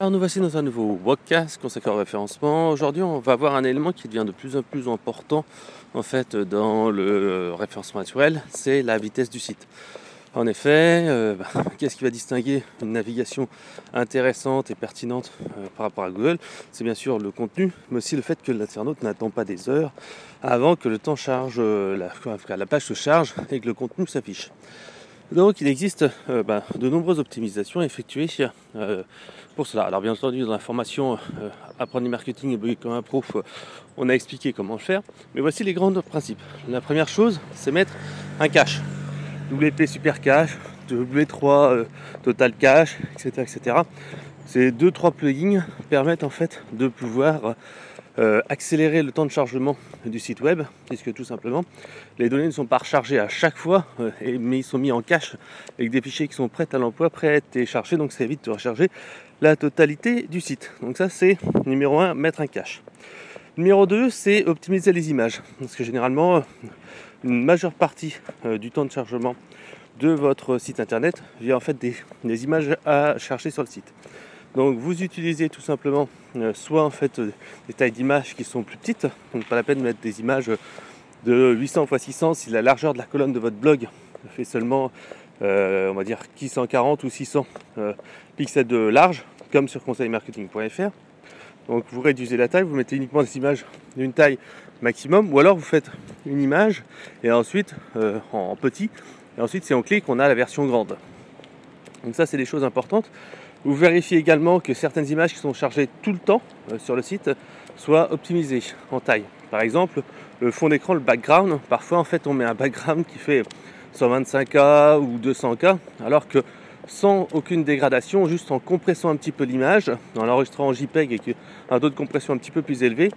Alors nous voici dans un nouveau podcast consacré au référencement. Aujourd'hui on va voir un élément qui devient de plus en plus important en fait dans le référencement naturel, c'est la vitesse du site. En effet, qu'est-ce qui va distinguer une navigation intéressante et pertinente par rapport à Google? C'est bien sûr le contenu, mais aussi le fait que l'internaute n'attend pas des heures avant que le temps charge, la page se charge et que le contenu s'affiche. Donc il existe de nombreuses optimisations effectuées pour cela. Alors bien entendu dans la formation Apprendre du marketing et bugger comme un pro, on a expliqué comment le faire. Mais voici les grands principes. La première chose, c'est mettre un cache. WP Super Cache, W3 Total Cache, etc. Ces 2-3 plugins permettent en fait de pouvoir accélérer le temps de chargement du site web, puisque tout simplement les données ne sont pas rechargées à chaque fois, mais ils sont mis en cache avec des fichiers qui sont prêts à l'emploi, prêts à être téléchargés, donc ça évite de recharger la totalité du site. Donc ça c'est numéro 1, mettre un cache. Numéro 2, c'est optimiser les images, parce que généralement une majeure partie du temps de chargement de votre site internet vient en fait des images à chercher sur le site. Donc vous utilisez tout simplement soit en fait des tailles d'images qui sont plus petites, donc pas la peine de mettre des images de 800 x 600 si la largeur de la colonne de votre blog fait seulement on va dire 140 ou 600 pixels de large, comme sur conseilmarketing.fr. Donc vous réduisez la taille, vous mettez uniquement des images d'une taille maximum, ou alors vous faites une image et ensuite en petit, et ensuite si on clique on a la version grande. Donc ça c'est des choses importantes. Vous vérifiez également que certaines images qui sont chargées tout le temps sur le site soient optimisées en taille. Par exemple, le fond d'écran, le background, parfois en fait on met un background qui fait 125K ou 200K, alors que sans aucune dégradation, juste en compressant un petit peu l'image, en l'enregistrant en JPEG avec un taux de compression un petit peu plus élevé,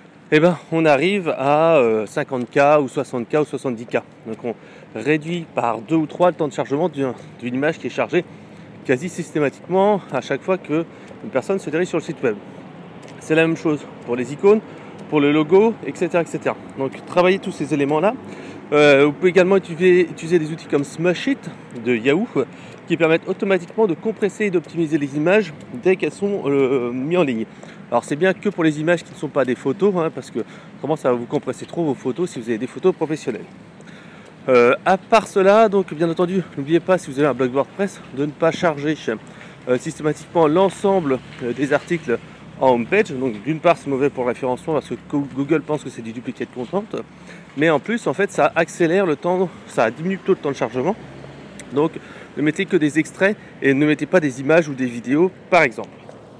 on arrive à 50K ou 60K ou 70K. Donc on réduit par 2 ou 3 le temps de chargement d'une image qui est chargée quasi systématiquement à chaque fois qu'une personne se dirige sur le site web. C'est la même chose pour les icônes, pour le logo, etc. Donc travaillez tous ces éléments-là. Vous pouvez également utiliser des outils comme Smushit de Yahoo qui permettent automatiquement de compresser et d'optimiser les images dès qu'elles sont mises en ligne. Alors c'est bien que pour les images qui ne sont pas des photos, parce que comment ça va vous compresser trop vos photos si vous avez des photos professionnelles. À part cela, donc bien entendu, n'oubliez pas si vous avez un blog WordPress de ne pas charger systématiquement l'ensemble des articles en homepage. Donc d'une part c'est mauvais pour le référencement parce que Google pense que c'est du duplicate content, mais en plus en fait ça accélère le temps, ça diminue plutôt le temps de chargement. Donc ne mettez que des extraits et ne mettez pas des images ou des vidéos par exemple.